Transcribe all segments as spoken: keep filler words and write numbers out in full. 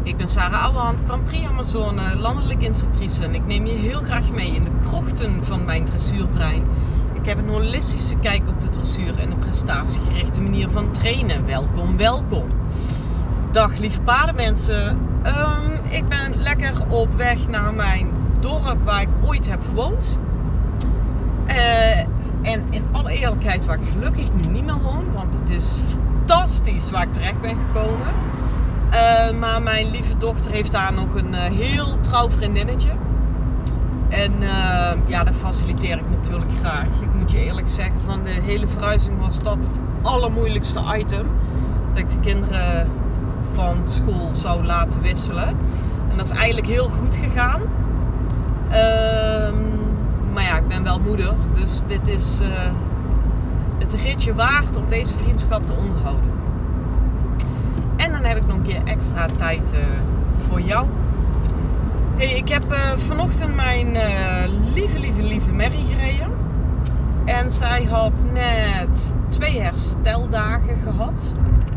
Ik ben Sarah Ouwehand, Grand Prix Amazone, landelijk instructrice en ik neem je heel graag mee in de krochten van mijn dressuurbrein. Ik heb een holistische kijk op de dressuur en een prestatiegerichte manier van trainen. Welkom, welkom. Dag lieve paardenmensen. Um, ik ben lekker op weg naar mijn dorp waar ik ooit heb gewoond. Uh, en in alle eerlijkheid waar ik gelukkig nu niet meer woon, want het is fantastisch waar ik terecht ben gekomen. Uh, maar mijn lieve dochter heeft daar nog een uh, heel trouw vriendinnetje. En uh, ja, dat faciliteer ik natuurlijk graag. Ik moet je eerlijk zeggen, van de hele verhuizing was dat het allermoeilijkste item. Dat ik de kinderen van school zou laten wisselen. En dat is eigenlijk heel goed gegaan. Uh, maar ja, ik ben wel moeder. Dus dit is uh, het ritje waard om deze vriendschap te onderhouden. En dan heb ik nog een keer extra tijd uh, voor jou. Hey, ik heb uh, vanochtend mijn uh, lieve, lieve, lieve Merrie gereden. En zij had net twee hersteldagen gehad.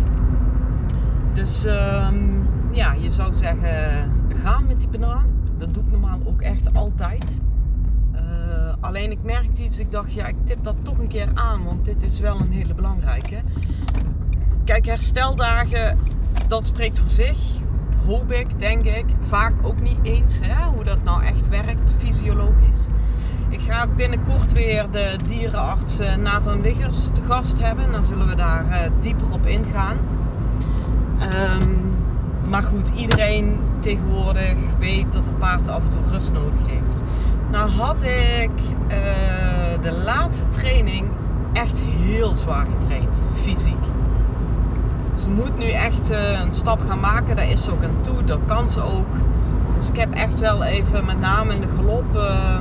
Dus uh, ja, je zou zeggen, gaan met die banaan. Dat doe ik normaal ook echt altijd. Uh, alleen ik merkte iets, ik dacht, ja, ik tip dat toch een keer aan. Want dit is wel een hele belangrijke. Kijk, hersteldagen, dat spreekt voor zich. Hoop ik, denk ik. Vaak ook niet eens hè, hoe dat nou echt werkt, fysiologisch. Ik ga binnenkort weer de dierenarts Nathan Wiggers te gast hebben. Dan zullen we daar uh, dieper op ingaan. Um, maar goed, iedereen tegenwoordig weet dat een paard af en toe rust nodig heeft. Nou had ik uh, de laatste training echt heel zwaar getraind, fysiek. Ze moet nu echt uh, een stap gaan maken, daar is ze ook aan toe, dat kan ze ook. Dus ik heb echt wel even, met name in de galop, uh,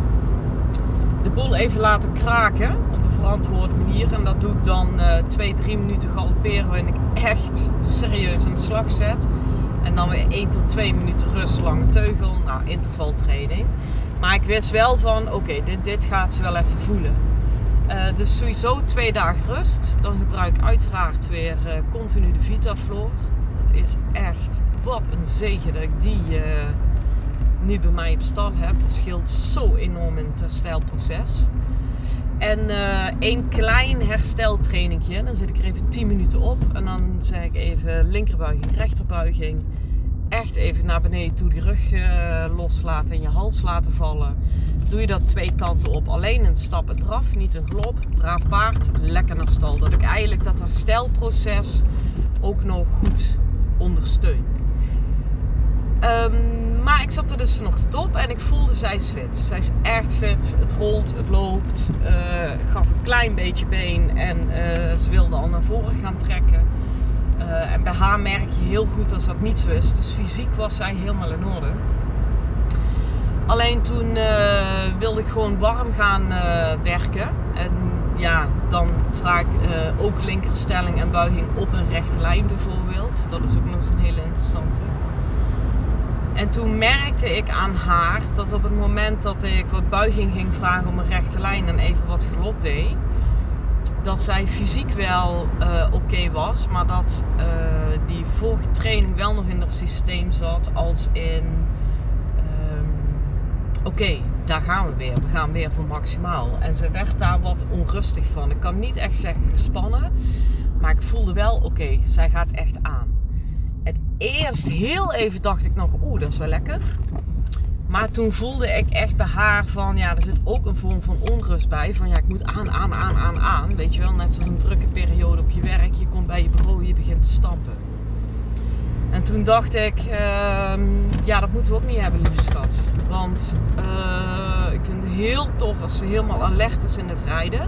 de boel even laten kraken op een verantwoorde manier. En dat doe ik dan uh, twee, drie minuten galopperen waarin ik echt serieus aan de slag zet. En dan weer één tot twee minuten rust, lange teugel, nou intervaltraining. Maar ik wist wel van, oké, okay, dit, dit gaat ze wel even voelen. Uh, dus sowieso twee dagen rust. Dan gebruik ik uiteraard weer uh, continu de Vitaflor. Dat is echt, wat een zegen dat ik die uh, nu bij mij op stal heb. Dat scheelt zo enorm in het herstelproces. En uh, één klein hersteltrainingje. Dan zit ik er even tien minuten op. En dan zeg ik even linkerbuiging, rechterbuiging. Echt even naar beneden toe die rug uh, loslaten en je hals laten vallen. Doe je dat twee kanten op. Alleen een stap en draf, niet een galop. Braaf paard, lekker naar stal. Dat ik eigenlijk dat herstelproces ook nog goed ondersteun. Um, maar ik zat er dus vanochtend op en ik voelde, zij is fit. Zij is echt fit. Het rolt, het loopt. Uh, gaf een klein beetje been en uh, ze wilde al naar voren gaan trekken. Uh, en bij haar merk je heel goed als dat niet zo is. Dus fysiek was zij helemaal in orde. Alleen toen uh, wilde ik gewoon warm gaan uh, werken. En ja, dan vraag ik uh, ook linkerstelling en buiging op een rechte lijn bijvoorbeeld. Dat is ook nog eens een hele interessante. En toen merkte ik aan haar dat op het moment dat ik wat buiging ging vragen op een rechte lijn en even wat galop deed, dat zij fysiek wel uh, oké okay was, maar dat uh, die vorige training wel nog in haar systeem zat als in um, oké, okay, daar gaan we weer, we gaan weer voor maximaal. En ze werd daar wat onrustig van. Ik kan niet echt zeggen gespannen, maar ik voelde wel oké, okay, zij gaat echt aan. En eerst heel even dacht ik nog, oeh, dat is wel lekker. Maar toen voelde ik echt bij haar van, ja, er zit ook een vorm van onrust bij. Van ja, ik moet aan, aan, aan, aan, aan. Weet je wel, net zoals een drukke periode op je werk. Je komt bij je bureau, je begint te stampen. En toen dacht ik, uh, ja, dat moeten we ook niet hebben, lieve schat. Want uh, ik vind het heel tof als ze helemaal alert is in het rijden.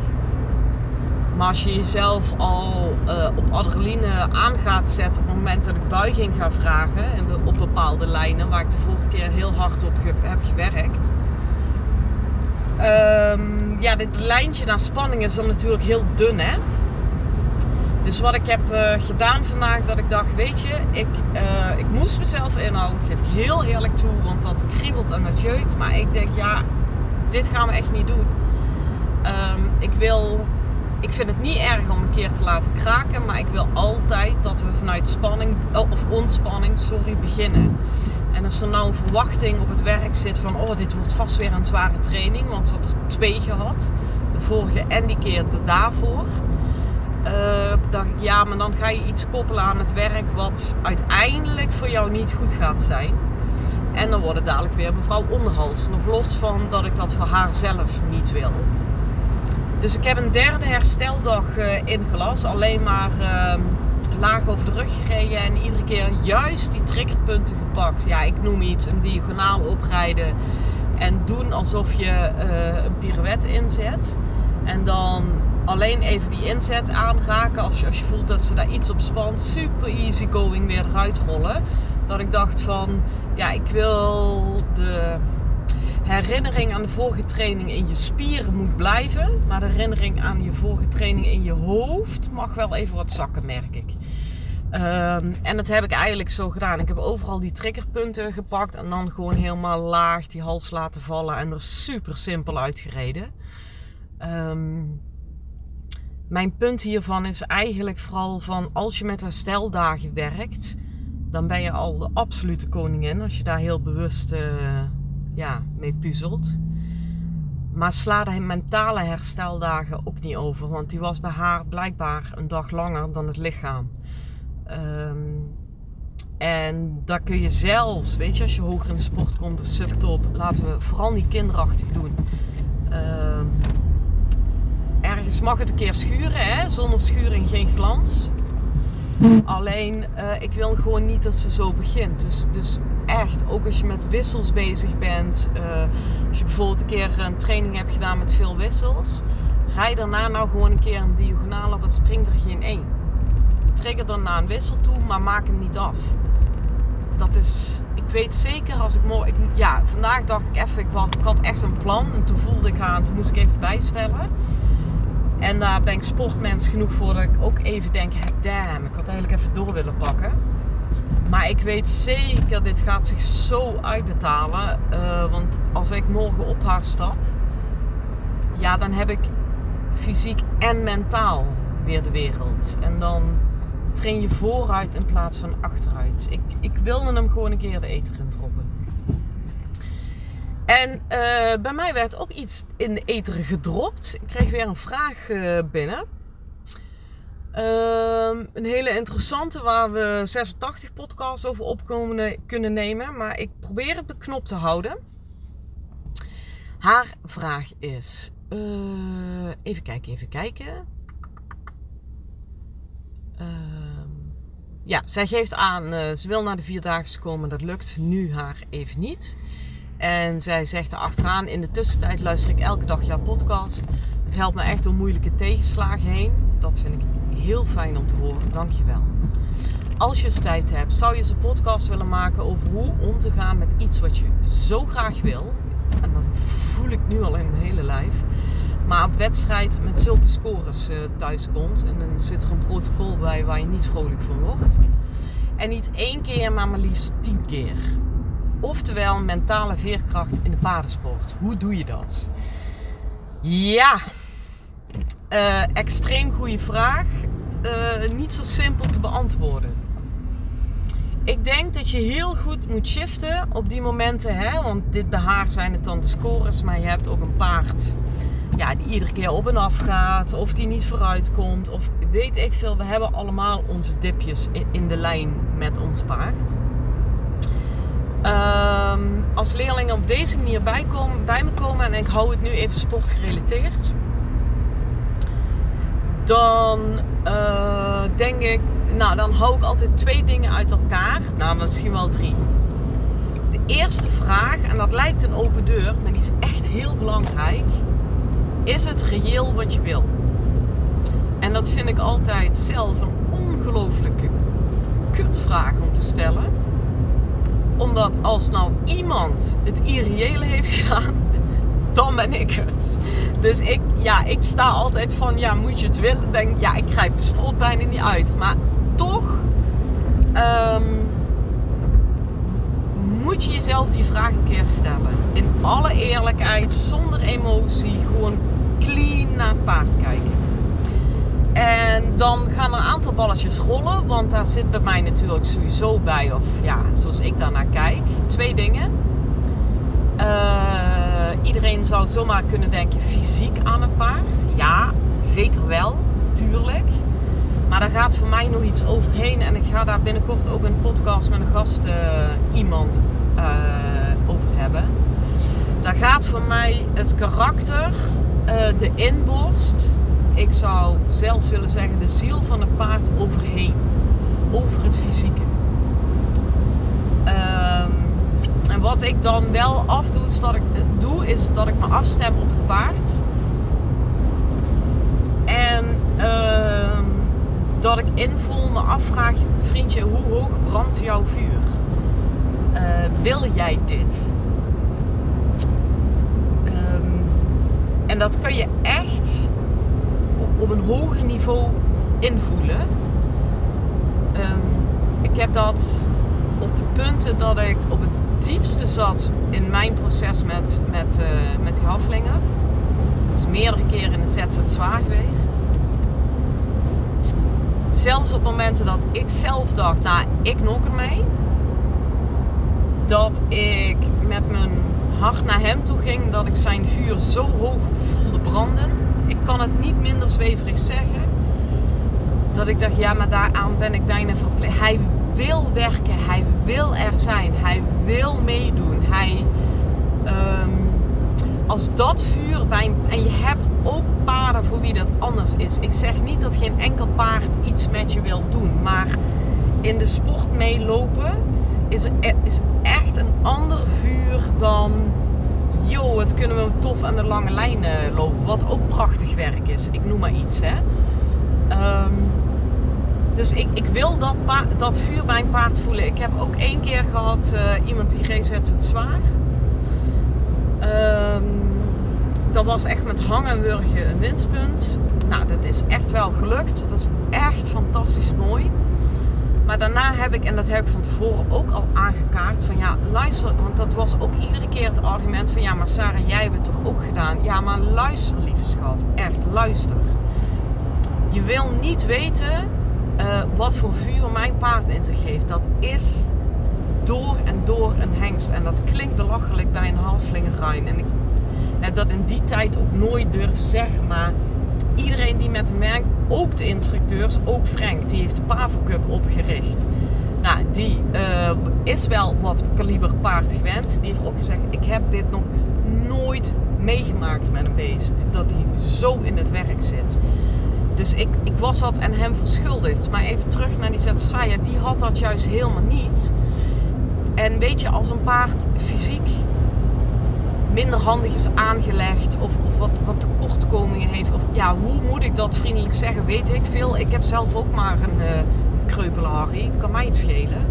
Maar als je jezelf al uh, op adrenaline aan gaat zetten op het moment dat ik buiging ga vragen op bepaalde lijnen waar ik de vorige keer heel hard op ge- heb gewerkt. Um, ja, dit lijntje naar spanning is dan natuurlijk heel dun, hè. Dus wat ik heb uh, gedaan vandaag, dat ik dacht, weet je, ik, uh, ik moest mezelf inhouden. Ik geef ik heel eerlijk toe, want dat kriebelt en dat jeukt. Maar ik denk, ja, dit gaan we echt niet doen. Um, ik wil ik vind het niet erg om een keer te laten kraken, maar ik wil altijd dat we vanuit spanning, of ontspanning, sorry, beginnen. En als er nou een verwachting op het werk zit van, oh, dit wordt vast weer een zware training, want ze had er twee gehad, de vorige en die keer de daarvoor. Uh, dacht ik, ja, maar dan ga je iets koppelen aan het werk wat uiteindelijk voor jou niet goed gaat zijn. En dan wordt het dadelijk weer mevrouw Onderhals. Nog los van dat ik dat voor haar zelf niet wil. Dus ik heb een derde hersteldag uh, ingelast. Alleen maar uh, laag over de rug gereden. En iedere keer juist die triggerpunten gepakt. Ja, ik noem iets, een diagonaal oprijden. En doen alsof je uh, een pirouette inzet. En dan alleen even die inzet aanraken. Als je, als je voelt dat ze daar iets op spant. Super easy going weer eruit rollen. Dat ik dacht van, ja, ik wil de herinnering aan de vorige training in je spieren moet blijven. Maar de herinnering aan je vorige training in je hoofd mag wel even wat zakken, merk ik. Um, en dat heb ik eigenlijk zo gedaan. Ik heb overal die triggerpunten gepakt en dan gewoon helemaal laag die hals laten vallen en er super simpel uitgereden. Um, mijn punt hiervan is eigenlijk vooral van, als je met hersteldagen werkt, dan ben je al de absolute koningin als je daar heel bewust uh, ja, mee puzzelt. Maar sla de mentale hersteldagen ook niet over, want die was bij haar blijkbaar een dag langer dan het lichaam. Um, en daar kun je zelfs, weet je, als je hoger in de sport komt, de subtop, laten we vooral niet kinderachtig doen. Um, ergens mag het een keer schuren, hè? Zonder schuring geen glans. Alleen, uh, ik wil gewoon niet dat ze zo begint. Dus, dus echt, ook als je met wissels bezig bent. Uh, als je bijvoorbeeld een keer een training hebt gedaan met veel wissels. Rij daarna nou gewoon een keer een diagonaal op. Het springt er geen één. Trigger dan naar een wissel toe, maar maak hem niet af. Dat is, ik weet zeker als ik morgen... Ja, vandaag dacht ik even, ik had, ik had echt een plan. En toen voelde ik haar en toen moest ik even bijstellen. En daar ben ik sportmens genoeg voor dat ik ook even denk, damn, ik had eigenlijk even door willen pakken. Maar ik weet zeker, dit gaat zich zo uitbetalen. Uh, want als ik morgen op haar stap, ja, dan heb ik fysiek en mentaal weer de wereld. En dan train je vooruit in plaats van achteruit. Ik, ik wilde hem gewoon een keer de eter in droppen. En uh, bij mij werd ook iets in de eter gedropt. Ik kreeg weer een vraag uh, binnen. Uh, een hele interessante waar we zesentachtig podcasts over op kunnen nemen. Maar ik probeer het beknopt te houden. Haar vraag is... Uh, even kijken, even kijken. Uh, ja, zij geeft aan... Uh, ze wil naar de Vierdaagse komen. Dat lukt nu haar even niet. En zij zegt er achteraan, in de tussentijd luister ik elke dag jouw podcast. Het helpt me echt door moeilijke tegenslagen heen. Dat vind ik heel fijn om te horen. Dank je wel. Als je eens tijd hebt, zou je eens een podcast willen maken over hoe om te gaan met iets wat je zo graag wil. En dat voel ik nu al in mijn hele lijf. Maar op wedstrijd met zulke scores uh, thuis komt. En dan zit er een protocol bij waar je niet vrolijk van wordt. En niet één keer, maar maar liefst tien keer. Oftewel mentale veerkracht in de paardensport. Hoe doe je dat? Ja, uh, extreem goede vraag. Uh, niet zo simpel te beantwoorden. Ik denk dat je heel goed moet shiften op die momenten. Hè? Want dit bij haar zijn het dan de scores. Maar je hebt ook een paard ja, die iedere keer op en af gaat. Of die niet vooruit komt. Of weet ik veel. We hebben allemaal onze dipjes in, in de lijn met ons paard. Um, als leerlingen op deze manier bij, komen, bij me komen, en ik hou het nu even sportgerelateerd, dan uh, denk ik, nou dan hou ik altijd twee dingen uit elkaar, nou misschien wel drie. De eerste vraag, en dat lijkt een open deur, maar die is echt heel belangrijk, is het reëel wat je wil? En dat vind ik altijd zelf een ongelooflijke kutvraag om te stellen. Omdat als nou iemand het irreële heeft gedaan, dan ben ik het. Dus ik, ja, ik sta altijd van, ja, moet je het willen? Dan denk ik, ja, ik grijp de strot bijna niet uit. Maar toch um, moet je jezelf die vraag een keer stellen. In alle eerlijkheid, zonder emotie, gewoon clean naar het paard kijken. En dan gaan er een aantal balletjes rollen. Want daar zit bij mij natuurlijk sowieso bij. Of ja, zoals ik daarnaar kijk. Twee dingen. Uh, iedereen zou zomaar kunnen denken fysiek aan het paard. Ja, zeker wel. Tuurlijk. Maar daar gaat voor mij nog iets overheen. En ik ga daar binnenkort ook een podcast met een gast uh, iemand uh, over hebben. Daar gaat voor mij het karakter, uh, de inborst. Ik zou zelfs willen zeggen de ziel van het paard overheen. Over het fysieke. Um, en wat ik dan wel afdoe is dat ik, doe, is dat ik me afstem op het paard. En uh, dat ik invoel, me afvraag, vriendje, hoe hoog brandt jouw vuur? Uh, wil jij dit? Um, en dat kun je echt op, op een hoger niveau invoelen. Um, ik heb dat op de punten dat ik op het diepste zat in mijn proces met, met, uh, met die Haflinger. Dus meerdere keren in de Z Z zwaar geweest. Zelfs op momenten dat ik zelf dacht, nou, ik nok ermee. Dat ik met mijn hart naar hem toe ging, dat ik zijn vuur zo hoog voelde branden. Ik kan het niet minder zweverig zeggen. Dat ik dacht, ja, maar daaraan ben ik bijna verplicht. Hij wil werken, hij wil er zijn, hij wil meedoen. Hij, um, als dat vuur bij, en je hebt ook paarden voor wie dat anders is. Ik zeg niet dat geen enkel paard iets met je wil doen, maar in de sport meelopen is, is echt een ander vuur dan, joh, het kunnen we tof aan de lange lijnen lopen, wat ook prachtig werk is. Ik noem maar iets, hè. Um, Dus ik, ik wil dat, pa- dat vuur bij een paard voelen. Ik heb ook één keer gehad, uh, iemand die reed het zwaar. Um, dat was echt met hangen en wurgen een winstpunt. Nou, dat is echt wel gelukt. Dat is echt fantastisch mooi. Maar daarna heb ik, en dat heb ik van tevoren ook al aangekaart, van ja, luister, want dat was ook iedere keer het argument van ja, maar Sarah, jij hebt het toch ook gedaan? Ja, maar luister, lieve schat. Echt, luister. Je wil niet weten Uh, wat voor vuur mijn paard in zich heeft. Dat is door en door een hengst. En dat klinkt belachelijk bij een Haflingerruin. En ik heb dat in die tijd ook nooit durven zeggen. Maar iedereen die met hem werkt, ook de instructeurs, ook Frank, die heeft de Pavo Cup opgericht. Nou, die uh, is wel wat kaliber paard gewend. Die heeft ook gezegd, ik heb dit nog nooit meegemaakt met een beest. Dat hij zo in het werk zit. Dus ik, ik was dat en hem verschuldigd. Maar even terug naar die Z Z zwaar. Ja, die had dat juist helemaal niet. En weet je, als een paard fysiek minder handig is aangelegd. Of, of wat, wat tekortkomingen heeft. Of ja, hoe moet ik dat vriendelijk zeggen? Weet ik veel. Ik heb zelf ook maar een uh, kreupele Harry. Kan mij het schelen.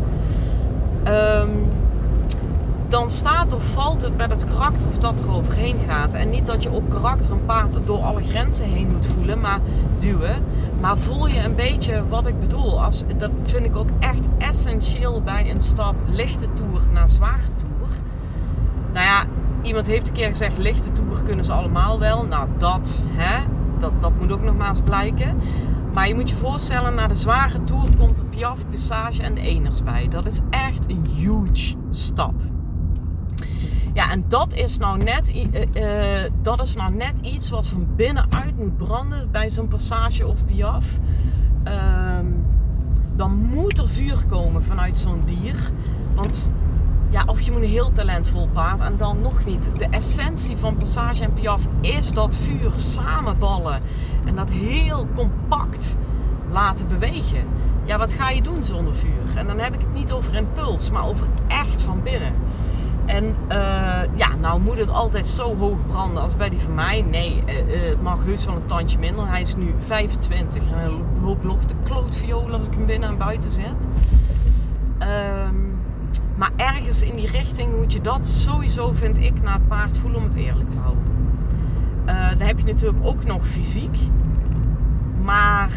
Um, dan staat of valt het met het karakter of dat er overheen gaat. En niet dat je op karakter een paard door alle grenzen heen moet voelen, maar duwen. Maar voel je een beetje wat ik bedoel. Als, dat vind ik ook echt essentieel bij een stap lichte toer naar zware toer. Nou ja, iemand heeft een keer gezegd, lichte toer kunnen ze allemaal wel. Nou, dat, hè, dat, dat moet ook nog maar eens blijken. Maar je moet je voorstellen, naar de zware toer komt de Piaf, Passage en de Eners bij. Dat is echt een huge stap. Ja, en dat is nou net, uh, uh, dat is nou net iets wat van binnenuit moet branden bij zo'n Passage of Piaf. Uh, dan moet er vuur komen vanuit zo'n dier. Want ja, of je moet een heel talentvol paard en dan nog niet. De essentie van Passage en Piaf is dat vuur samenballen. En dat heel compact laten bewegen. Ja, wat ga je doen zonder vuur? En dan heb ik het niet over impuls, maar over echt van binnen. En uh, ja, nou moet het altijd zo hoog branden als bij die van mij. Nee, uh, uh, het mag heus wel een tandje minder. Hij is nu vijfentwintig en hij loopt nog de klootviool als ik hem binnen en buiten zet. Um, maar ergens in die richting moet je dat sowieso, vind ik, naar het paard voelen om het eerlijk te houden. Uh, dan heb je natuurlijk ook nog fysiek. Maar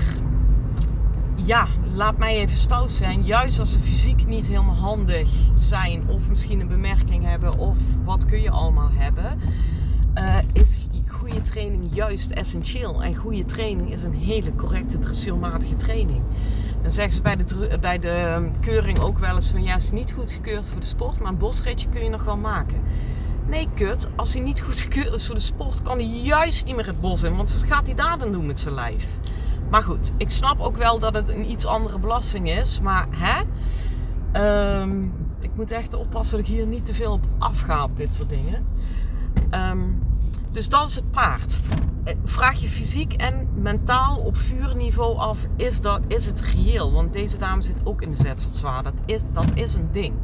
ja, laat mij even stout zijn. Juist als ze fysiek niet helemaal handig zijn of misschien een bemerking hebben of wat kun je allemaal hebben. Uh, is goede training juist essentieel. En goede training is een hele correcte dressuurmatige training. Dan zeggen ze bij de, bij de keuring ook wel eens van ja, het is niet goed gekeurd voor de sport, maar een bosritje kun je nog wel maken. Nee, kut. Als hij niet goed gekeurd is voor de sport, kan hij juist niet meer het bos in. Want wat gaat hij daar dan doen met zijn lijf? Maar goed, ik snap ook wel dat het een iets andere belasting is. Maar hè? Um, ik moet echt oppassen dat ik hier niet te veel op afga op dit soort dingen. Um, dus dat is het paard. Vraag je fysiek en mentaal op vuurniveau af, is, dat, is het reëel? Want deze dame zit ook in de Z Z zwaar. Dat is, dat is een ding.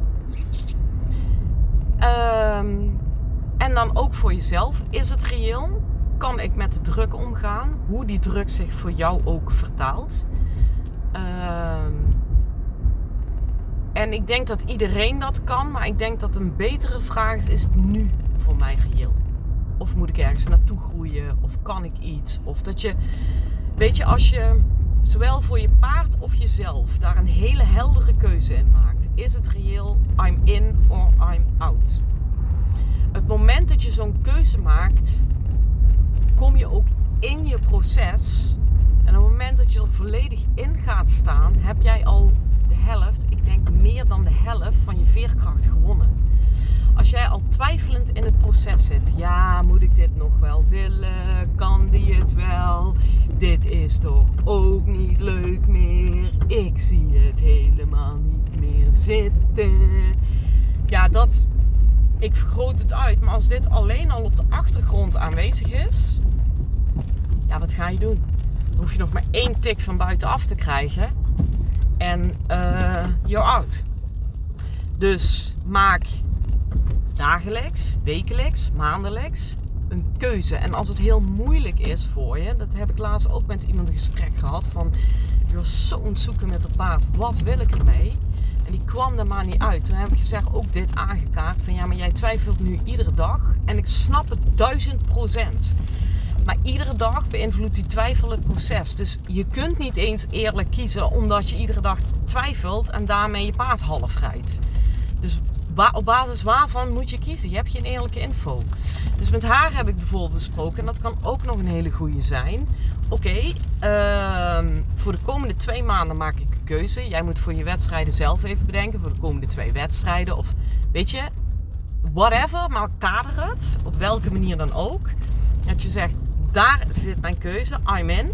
Um, en dan ook voor jezelf, is het reëel? Kan ik met de druk omgaan? Hoe die druk zich voor jou ook vertaalt. Um, en ik denk dat iedereen dat kan, maar ik denk dat een betere vraag is, is het nu voor mij reëel? Of moet ik ergens naartoe groeien? Of kan ik iets? Of dat je, weet je, als je zowel voor je paard of jezelf daar een hele heldere keuze in maakt. Is het reëel? I'm in or I'm out. Het moment dat je zo'n keuze maakt, kom je ook in je proces. En op het moment dat je er volledig in gaat staan, heb jij al de helft, ik denk meer dan de helft van je veerkracht gewonnen. Als jij al twijfelend in het proces zit, ja, moet ik dit nog wel willen? Kan die het wel? Dit is toch ook niet leuk meer? Ik zie het helemaal niet meer zitten. Ja, dat, ik vergroot het uit, maar als dit alleen al op de achtergrond aanwezig is, ja, wat ga je doen? Dan hoef je nog maar één tik van buitenaf te krijgen en uh, you're out. Dus maak dagelijks, wekelijks, maandelijks een keuze. En als het heel moeilijk is voor je, dat heb ik laatst ook met iemand een gesprek gehad van, je was zo aan het zoeken met het paard, wat wil ik ermee? En die kwam er maar niet uit. Toen heb ik gezegd, ook dit aangekaart, van ja, maar jij twijfelt nu iedere dag. En ik snap het duizend procent. Maar iedere dag beïnvloedt die twijfel het proces. Dus je kunt niet eens eerlijk kiezen omdat je iedere dag twijfelt en daarmee je paard half rijdt. Dus op basis waarvan moet je kiezen? Je hebt geen eerlijke info. Dus met haar heb ik bijvoorbeeld besproken, en dat kan ook nog een hele goede zijn. Oké, okay, uh, voor de komende twee maanden maak ik een keuze. Jij moet voor je wedstrijden zelf even bedenken. Voor de komende twee wedstrijden. Of weet je, whatever, maar kader het. Op welke manier dan ook. Dat je zegt, daar zit mijn keuze. I'm in.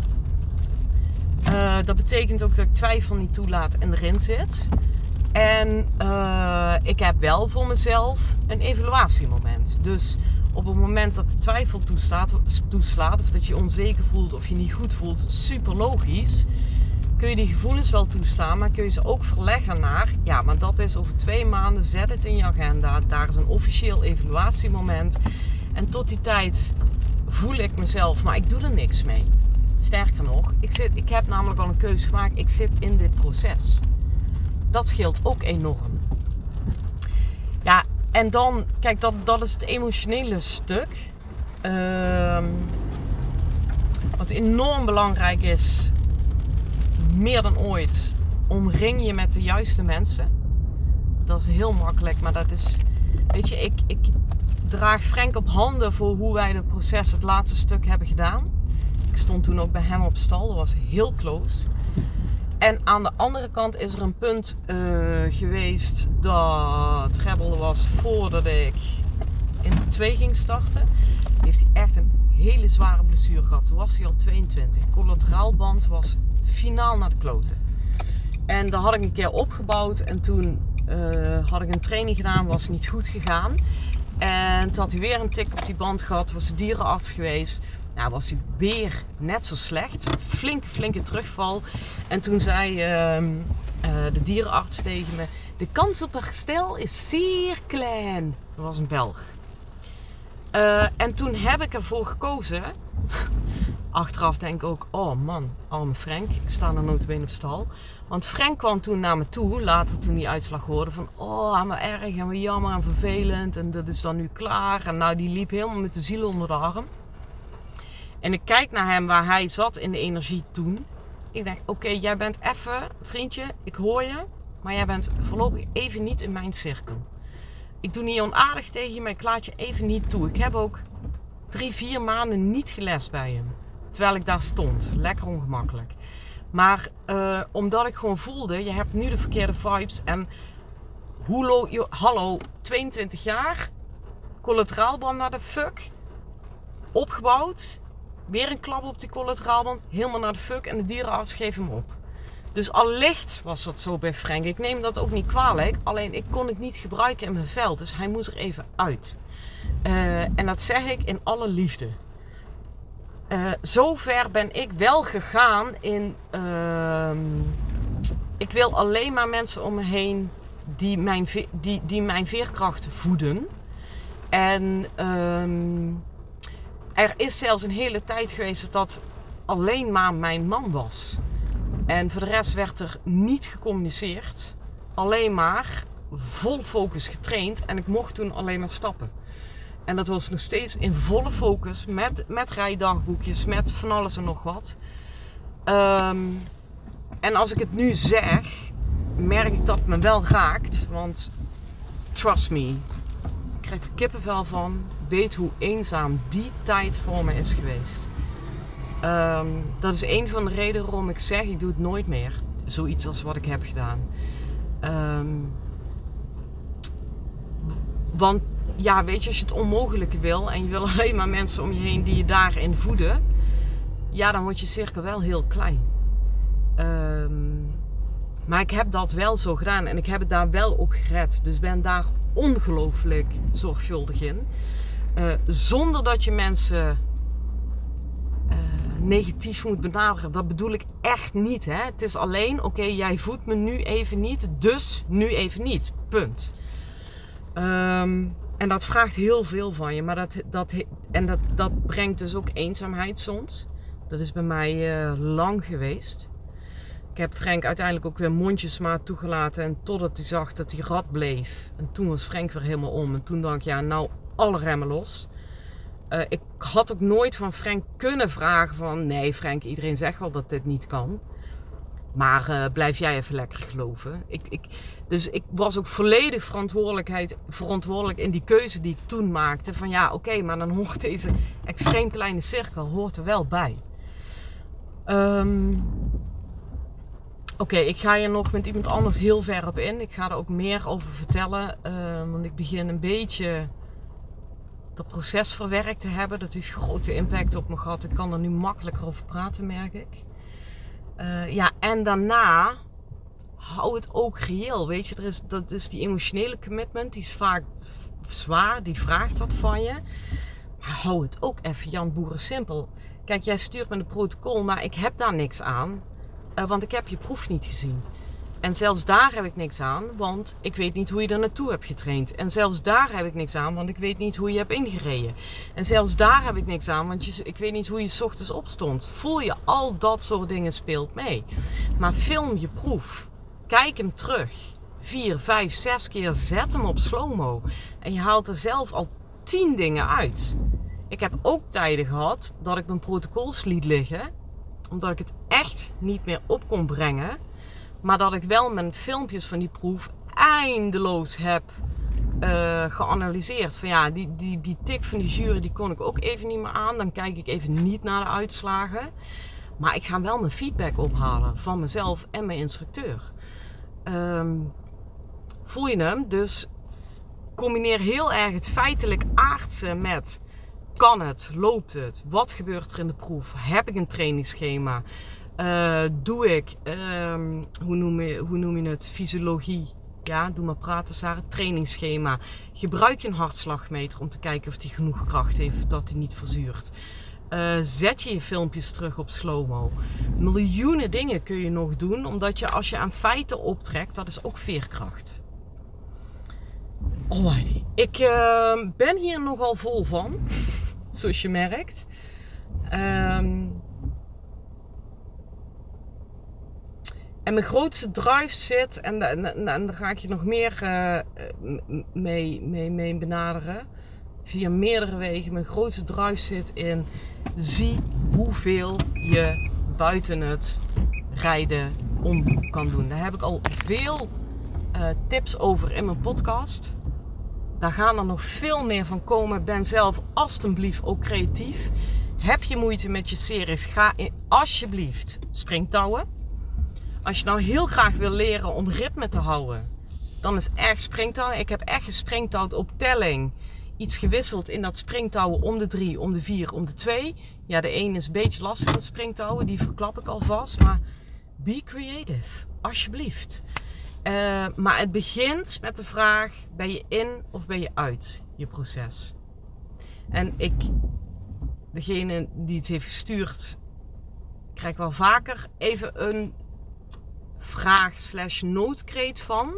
Uh, dat betekent ook dat ik twijfel niet toelaat en erin zit. En uh, ik heb wel voor mezelf een evaluatiemoment. Dus op het moment dat de twijfel toeslaat, toeslaat of dat je onzeker voelt of je niet goed voelt, super logisch, kun je die gevoelens wel toestaan, maar kun je ze ook verleggen naar, ja, maar dat is over twee maanden, zet het in je agenda, daar is een officieel evaluatiemoment. En tot die tijd voel ik mezelf, maar ik doe er niks mee. Sterker nog, ik, zit, ik heb namelijk al een keuze gemaakt, ik zit in dit proces. Dat scheelt ook enorm. Ja, en dan, kijk, dat, dat is het emotionele stuk. Uh, wat enorm belangrijk is, meer dan ooit, omring je met de juiste mensen. Dat is heel makkelijk, maar dat is, weet je, ik, ik draag Frank op handen voor hoe wij het proces, het laatste stuk hebben gedaan. Ik stond toen ook bij hem op stal, dat was heel close. En aan de andere kant is er een punt uh, geweest dat Rebel was voordat ik in de twee ging starten. Heeft hij echt een hele zware blessure gehad. Toen was hij al tweeëntwintig. Collateraalband was finaal naar de kloten. En daar had ik een keer opgebouwd en toen uh, had ik een training gedaan, was niet goed gegaan. En toen had hij weer een tik op die band gehad, was de dierenarts geweest. Nou, was hij weer net zo slecht. Flinke, flinke terugval. En toen zei uh, uh, de dierenarts tegen me, de kans op herstel is zeer klein. Dat was een Belg. Uh, en toen heb ik ervoor gekozen. Achteraf denk ik ook, oh man, arme Frank. Ik sta er notabene op stal. Want Frank kwam toen naar me toe, later toen die uitslag hoorde, van oh, maar erg en wat jammer en vervelend. En dat is dan nu klaar. En nou, die liep helemaal met de ziel onder de arm. En ik kijk naar hem waar hij zat in de energie toen. Ik denk, oké, okay, jij bent even, vriendje, ik hoor je. Maar jij bent voorlopig even niet in mijn cirkel. Ik doe niet onaardig tegen je, maar ik laat je even niet toe. Ik heb ook drie, vier maanden niet gelest bij hem. Terwijl ik daar stond. Lekker ongemakkelijk. Maar uh, omdat ik gewoon voelde, je hebt nu de verkeerde vibes. En hoe lo- je, hallo, tweeëntwintig jaar, collateraalband naar de fuck, opgebouwd, weer een klap op die collateraalband, helemaal naar de fuck en de dierenarts geeft hem op. Dus allicht was dat zo bij Frank. Ik neem dat ook niet kwalijk, alleen ik kon het niet gebruiken in mijn veld, dus hij moest er even uit. Uh, en dat zeg ik in alle liefde. Uh, zover ben ik wel gegaan in... Uh, ik wil alleen maar mensen om me heen die mijn, ve- die, die mijn veerkracht voeden. En um, er is zelfs een hele tijd geweest dat dat alleen maar mijn man was. En voor de rest werd er niet gecommuniceerd. Alleen maar vol focus getraind. En ik mocht toen alleen maar stappen. En dat was nog steeds in volle focus. Met, met rijdagboekjes. Met van alles en nog wat. Um, en als ik het nu zeg, merk ik dat het me wel raakt. Want trust me. Ik krijg er kippenvel van. Weet hoe eenzaam die tijd voor me is geweest. Um, dat is een van de redenen waarom ik zeg, ik doe het nooit meer. Zoiets als wat ik heb gedaan. Um, want ja, weet je, als je het onmogelijke wil en je wil alleen maar mensen om je heen die je daarin voeden, ja, dan wordt je cirkel wel heel klein. Um, maar ik heb dat wel zo gedaan en ik heb het daar wel op gered. Dus ben daar ongelooflijk zorgvuldig in. Uh, zonder dat je mensen uh, negatief moet benaderen. Dat bedoel ik echt niet. Hè? Het is alleen, oké, okay, jij voedt me nu even niet, dus nu even niet. Punt. Um, en dat vraagt heel veel van je. Maar dat, dat, en dat, dat brengt dus ook eenzaamheid soms. Dat is bij mij uh, lang geweest. Ik heb Frank uiteindelijk ook weer mondjesmaat toegelaten. En totdat hij zag dat hij rad bleef. En toen was Frank weer helemaal om. En toen dacht ik, ja, nou, alle remmen los. Uh, ik had ook nooit van Frank kunnen vragen van... Nee, Frank, iedereen zegt wel dat dit niet kan. Maar uh, blijf jij even lekker geloven. Ik, ik, dus ik was ook volledig verantwoordelijkheid, verantwoordelijk in die keuze die ik toen maakte. Van ja, oké, okay, maar dan hoort deze extreem kleine cirkel hoort er wel bij. Um, Oké, okay, ik ga hier nog met iemand anders heel ver op in. Ik ga er ook meer over vertellen. Uh, want ik begin een beetje dat proces verwerkt te hebben. Dat heeft grote impact op me gehad. Ik kan er nu makkelijker over praten, merk ik. Uh, ja, en daarna hou het ook reëel. Weet je, er is, dat is die emotionele commitment. Die is vaak zwaar. Die vraagt wat van je. Maar hou het ook even Jan Boeren simpel. Kijk, jij stuurt me een protocol, maar ik heb daar niks aan. Uh, want ik heb je proef niet gezien. En zelfs daar heb ik niks aan, want ik weet niet hoe je er naartoe hebt getraind. En zelfs daar heb ik niks aan, want ik weet niet hoe je hebt ingereden. En zelfs daar heb ik niks aan, want je, ik weet niet hoe je 's ochtends opstond. Voel je, al dat soort dingen speelt mee. Maar film je proef. Kijk hem terug. Vier, vijf, zes keer. Zet hem op slow-mo. En je haalt er zelf al tien dingen uit. Ik heb ook tijden gehad dat ik mijn protocols liet liggen. Omdat ik het echt niet meer op kon brengen. Maar dat ik wel mijn filmpjes van die proef eindeloos heb uh, geanalyseerd. Van ja, die, die, die tik van die jury die kon ik ook even niet meer aan. Dan kijk ik even niet naar de uitslagen. Maar ik ga wel mijn feedback ophalen van mezelf en mijn instructeur. Um, voel je hem? Dus combineer heel erg het feitelijk aardse met... Kan het? Loopt het? Wat gebeurt er in de proef? Heb ik een trainingsschema? Uh, doe ik, um, hoe, noem je, hoe noem je het? Fysiologie. Ja, doe maar praten, Sarah. Trainingsschema. Gebruik je een hartslagmeter om te kijken of die genoeg kracht heeft, dat die niet verzuurt. Uh, zet je je filmpjes terug op slow-mo. Miljoenen dingen kun je nog doen, omdat je als je aan feiten optrekt, dat is ook veerkracht. Alrighty. Ik uh, ben hier nogal vol van. Zoals je merkt. Um, en mijn grootste drive zit, en, en, en daar ga ik je nog meer uh, mee, mee, mee benaderen. Via meerdere wegen. Mijn grootste drive zit in, zie hoeveel je buiten het rijden om kan doen. Daar heb ik al veel uh, tips over in mijn podcast. Daar gaan er nog veel meer van komen. Ben zelf alstublieft ook creatief. Heb je moeite met je series? Ga in, alsjeblieft springtouwen. Als je nou heel graag wil leren om ritme te houden, dan is echt springtouwen. Ik heb echt gespringtouwd op telling. Iets gewisseld in dat springtouwen om de drie, om de vier, om de twee. Ja, de een is een beetje lastig met springtouwen. Die verklap ik alvast. Maar be creative. Alsjeblieft. Uh, maar het begint met de vraag, ben je in of ben je uit je proces? En ik, degene die het heeft gestuurd, krijg wel vaker even een vraag slash noodkreet van.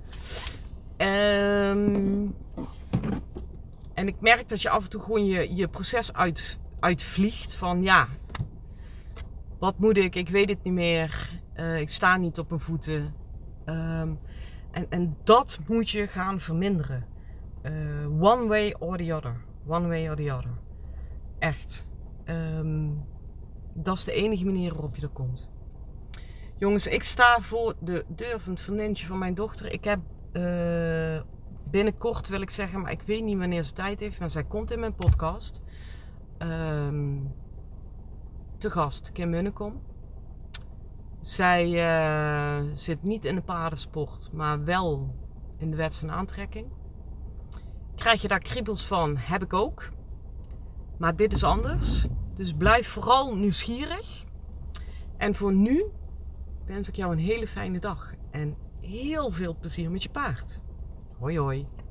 Um, en ik merk dat je af en toe gewoon je, je proces uit, uitvliegt van ja, wat moet ik? Ik weet het niet meer. Uh, ik sta niet op mijn voeten. Um, en, en dat moet je gaan verminderen. Uh, one way or the other. One way or the other. Echt. Um, dat is de enige manier waarop je er komt. Jongens, ik sta voor de deur van het vriendinnetje van mijn dochter. Ik heb uh, binnenkort wil ik zeggen, maar ik weet niet wanneer ze tijd heeft. Maar zij komt in mijn podcast. Um, te gast, Kim Munnekom. Zij uh, zit niet in de paardensport, maar wel in de wet van aantrekking. Krijg je daar kriebels van? Heb ik ook. Maar dit is anders. Dus blijf vooral nieuwsgierig. En voor nu wens ik jou een hele fijne dag. En heel veel plezier met je paard. Hoi hoi.